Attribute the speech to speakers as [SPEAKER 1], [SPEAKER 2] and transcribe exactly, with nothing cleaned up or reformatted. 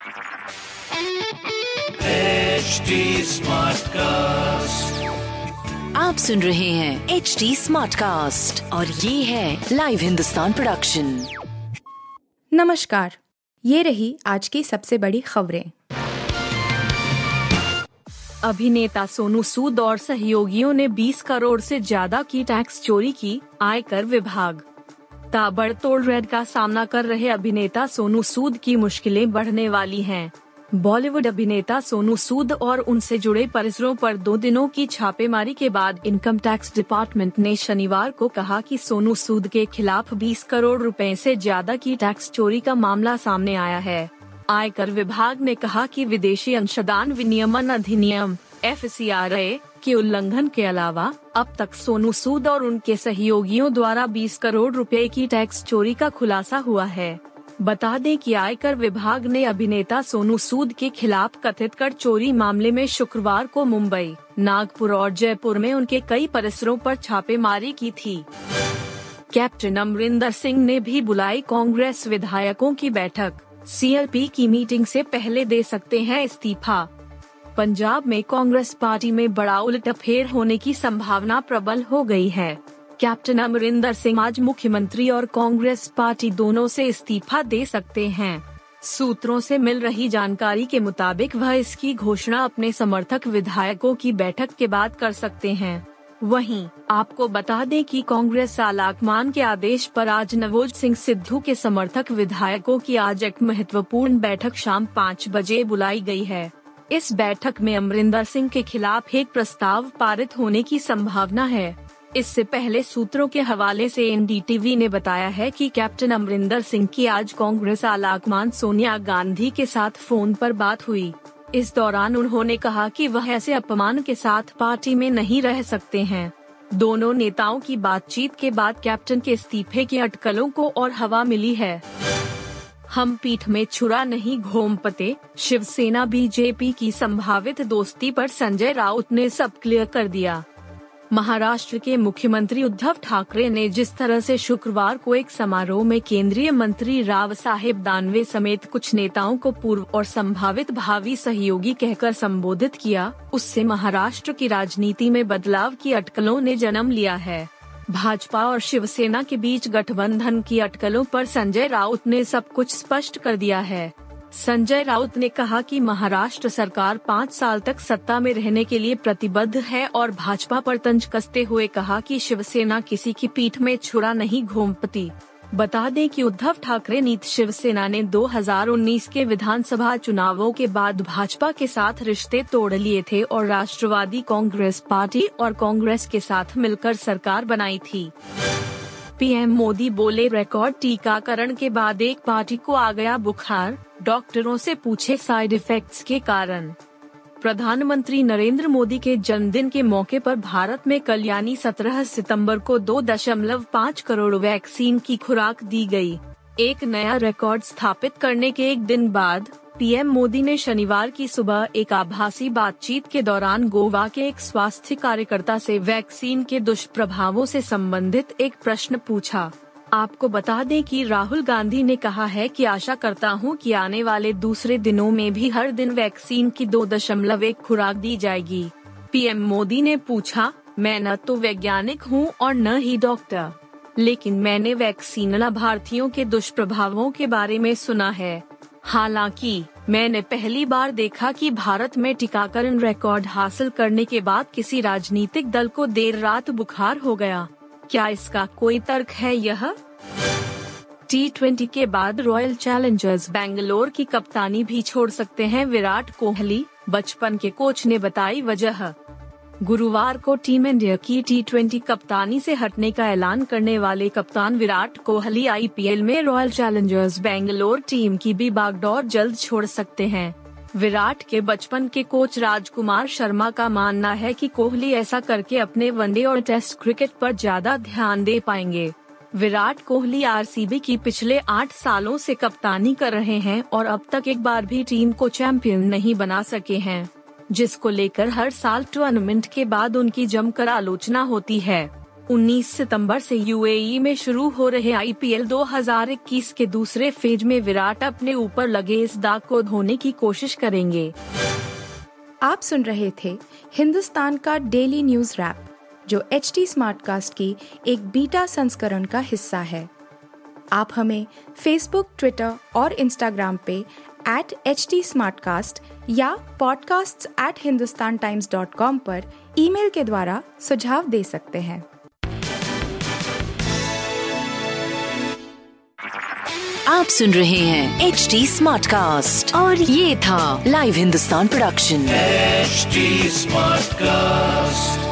[SPEAKER 1] H D Smartcast,
[SPEAKER 2] आप सुन रहे हैं एच डी स्मार्टकास्ट और ये है लाइव हिंदुस्तान प्रोडक्शन।
[SPEAKER 3] नमस्कार, ये रही आज की सबसे बड़ी खबरें।
[SPEAKER 4] अभिनेता सोनू सूद और सहयोगियों ने बीस करोड़ से ज्यादा की टैक्स चोरी की, आयकर विभाग। ताबड़तोड़ रेड का सामना कर रहे अभिनेता सोनू सूद की मुश्किलें बढ़ने वाली हैं। बॉलीवुड अभिनेता सोनू सूद और उनसे जुड़े परिसरों पर दो दिनों की छापेमारी के बाद इनकम टैक्स डिपार्टमेंट ने शनिवार को कहा कि सोनू सूद के खिलाफ बीस करोड़ रुपए से ज्यादा की टैक्स चोरी का मामला सामने आया है। आयकर विभाग ने कहा कि विदेशी अंशदान विनियमन अधिनियम एफ सी आर ए के उल्लंघन के अलावा अब तक सोनू सूद और उनके सहयोगियों द्वारा बीस करोड़ रुपए की टैक्स चोरी का खुलासा हुआ है। बता दें कि आयकर विभाग ने अभिनेता सोनू सूद के खिलाफ कथित कर चोरी मामले में शुक्रवार को मुंबई, नागपुर और जयपुर में उनके कई परिसरों पर छापेमारी की थी। कैप्टन अमरिंदर सिंह ने भी बुलाई कांग्रेस विधायकों की बैठक, सी एल पी की मीटिंग से पहले दे सकते हैं इस्तीफा। पंजाब में कांग्रेस पार्टी में बड़ा उलटफेर होने की संभावना प्रबल हो गई है। कैप्टन अमरिंदर सिंह आज मुख्यमंत्री और कांग्रेस पार्टी दोनों से इस्तीफा दे सकते हैं। सूत्रों से मिल रही जानकारी के मुताबिक वह इसकी घोषणा अपने समर्थक विधायकों की बैठक के बाद कर सकते हैं। वहीं आपको बता दें कि कांग्रेस आलाकमान के आदेश पर आज नवजोत सिंह सिद्धू के समर्थक विधायकों की आज एक महत्वपूर्ण बैठक शाम पाँच बजे बुलाई गई है। इस बैठक में अमरिंदर सिंह के खिलाफ एक प्रस्ताव पारित होने की संभावना है। इससे पहले सूत्रों के हवाले से एन डी टी वी ने बताया है कि कैप्टन अमरिंदर सिंह की आज कांग्रेस आलाकमान सोनिया गांधी के साथ फोन पर बात हुई। इस दौरान उन्होंने कहा कि वह ऐसे अपमान के साथ पार्टी में नहीं रह सकते हैं। दोनों नेताओं की बातचीत के बाद कैप्टन के इस्तीफे की अटकलों को और हवा मिली है। हम पीठ में छुरा नहीं घोंपते, शिवसेना बीजेपी की संभावित दोस्ती पर संजय राउत ने सब क्लियर कर दिया। महाराष्ट्र के मुख्यमंत्री उद्धव ठाकरे ने जिस तरह से शुक्रवार को एक समारोह में केंद्रीय मंत्री राव साहेब दानवे समेत कुछ नेताओं को पूर्व और संभावित भावी सहयोगी कहकर संबोधित किया, उससे महाराष्ट्र की राजनीति में बदलाव की अटकलों ने जन्म लिया है। भाजपा और शिवसेना के बीच गठबंधन की अटकलों पर संजय राउत ने सब कुछ स्पष्ट कर दिया है। संजय राउत ने कहा कि महाराष्ट्र सरकार पाँच साल तक सत्ता में रहने के लिए प्रतिबद्ध है और भाजपा पर तंज कसते हुए कहा कि शिवसेना किसी की पीठ में छुरा नहीं घोंपती। बता दें कि उद्धव ठाकरे नीत शिवसेना ने दो हज़ार उन्नीस के विधानसभा चुनावों के बाद भाजपा के साथ रिश्ते तोड़ लिए थे और राष्ट्रवादी कांग्रेस पार्टी और कांग्रेस के साथ मिलकर सरकार बनाई थी। पी एम मोदी बोले, रिकॉर्ड टीकाकरण के बाद एक पार्टी को आ गया बुखार, डॉक्टरों से पूछे साइड इफेक्ट्स के कारण। प्रधानमंत्री नरेंद्र मोदी के जन्मदिन के मौके पर भारत में कल यानी सत्रह सितंबर को दो दशमलव पाँच करोड़ वैक्सीन की खुराक दी गई। एक नया रिकॉर्ड स्थापित करने के एक दिन बाद पी एम मोदी ने शनिवार की सुबह एक आभासी बातचीत के दौरान गोवा के एक स्वास्थ्य कार्यकर्ता से वैक्सीन के दुष्प्रभावों से संबंधित एक प्रश्न पूछा। आपको बता दें कि राहुल गांधी ने कहा है कि आशा करता हूं कि आने वाले दूसरे दिनों में भी हर दिन वैक्सीन की दो दशमलव एक खुराक दी जाएगी। पी एम मोदी ने पूछा, मैं न तो वैज्ञानिक हूं और न ही डॉक्टर, लेकिन मैंने वैक्सीन लाभार्थियों के दुष्प्रभावों के बारे में सुना है। हालांकि मैंने पहली बार देखा कि भारत में टीकाकरण रिकॉर्ड हासिल करने के बाद किसी राजनीतिक दल को देर रात बुखार हो गया। क्या इसका कोई तर्क है? यह टी ट्वेंटी के बाद रॉयल चैलेंजर्स बेंगलोर की कप्तानी भी छोड़ सकते हैं विराट कोहली, बचपन के कोच ने बताई वजह। गुरुवार को टीम इंडिया की टी ट्वेंटी कप्तानी से हटने का ऐलान करने वाले कप्तान Virat Kohli I P L में रॉयल चैलेंजर्स बेंगलोर टीम की भी बागडोर जल्द छोड़ सकते हैं। विराट के बचपन के कोच राजकुमार शर्मा का मानना है कि कोहली ऐसा करके अपने वनडे और टेस्ट क्रिकेट पर ज्यादा ध्यान दे पाएंगे। Virat Kohli R C B की पिछले आठ सालों से कप्तानी कर रहे हैं और अब तक एक बार भी टीम को चैंपियन नहीं बना सके हैं, जिसको लेकर हर साल टूर्नामेंट के बाद उनकी जमकर आलोचना होती है। उन्नीस सितंबर से यूएई में शुरू हो रहे आईपीएल दो हज़ार इक्कीस के दूसरे फेज में विराट अपने ऊपर लगे इस दाग को धोने की कोशिश करेंगे।
[SPEAKER 3] आप सुन रहे थे हिंदुस्तान का डेली न्यूज रैप, जो एचटी स्मार्टकास्ट की एक बीटा संस्करण का हिस्सा है। आप हमें फेसबुक, ट्विटर और इंस्टाग्राम पे एट एच टी स्मार्टकास्ट या podcasts at Hindustan Times dot com पर ईमेल के द्वारा सुझाव दे सकते हैं।
[SPEAKER 2] आप सुन रहे हैं एच टी स्मार्टकास्ट और ये था live Hindustan production
[SPEAKER 1] H T Smartcast.